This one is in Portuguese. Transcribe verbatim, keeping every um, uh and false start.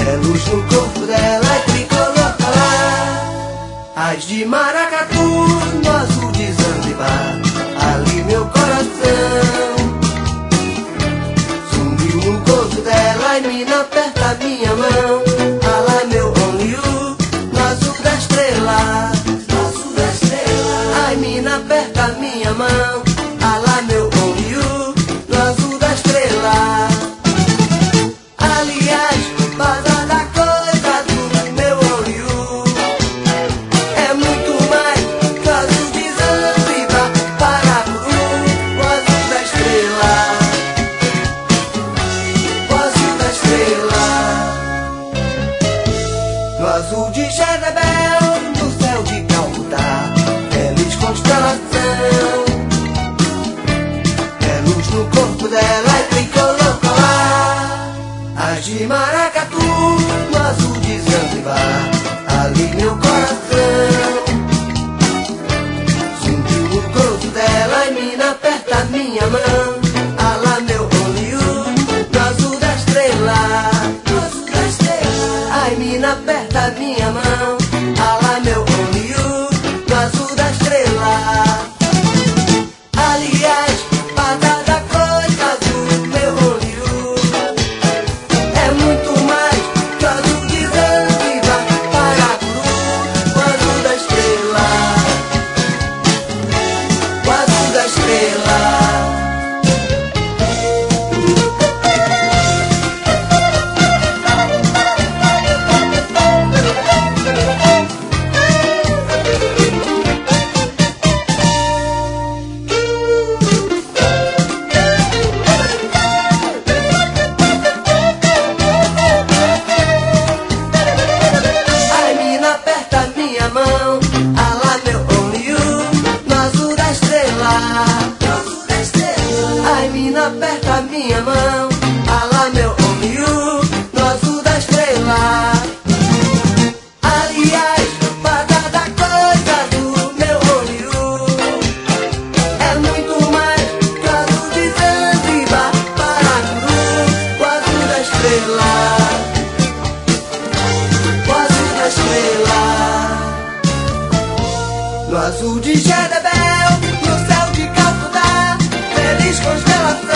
é luz no corpo dela, é tricolor pra lá. As de maracatu, no azul de Zanzibar, ali meu coração. Sumiu no corpo dela e mina aperta minha mão. Alá meu only you, no azul da estrela, no azul da estrela. Ai mina aperta minha mão. Alá meu only you, no azul da estrela. Aliás, vaza da coisa do meu only you, é muito mais que o azul de Zanzibar, Paracuru, o azul da estrela, o azul da estrela. No azul de Jezebel, no céu de Calcutá, feliz constelação. É luz no corpo dela, é tricolor pra lá. As de maracatu, no azul de Zanzibar, ali meu coração. Subiu no corpo dela e mina aperta minha mão. Alá meu only you, no azul da estrela, no azul da estrela. Ai mina aperta minha mão. Alá meu only you, no azul da estrela. Aliás, vaza da coisa do meu only you, é muito mais que o azul de Zanzibar, Paracuru, o azul da estrela, o azul da estrela. Ai mina aperta minha mão. Alá meu only you, no azul da estrela, no azul da estrela. Ai mina aperta minha mão. Alá meu only you, no azul da estrela. Aliás, vaza da coisa do meu only you, é muito mais que o azul de Zanzibar, Paracuru, o azul da estrela, o azul da estrela. No azul de Jezebel, no céu de Calcutá, feliz constelação.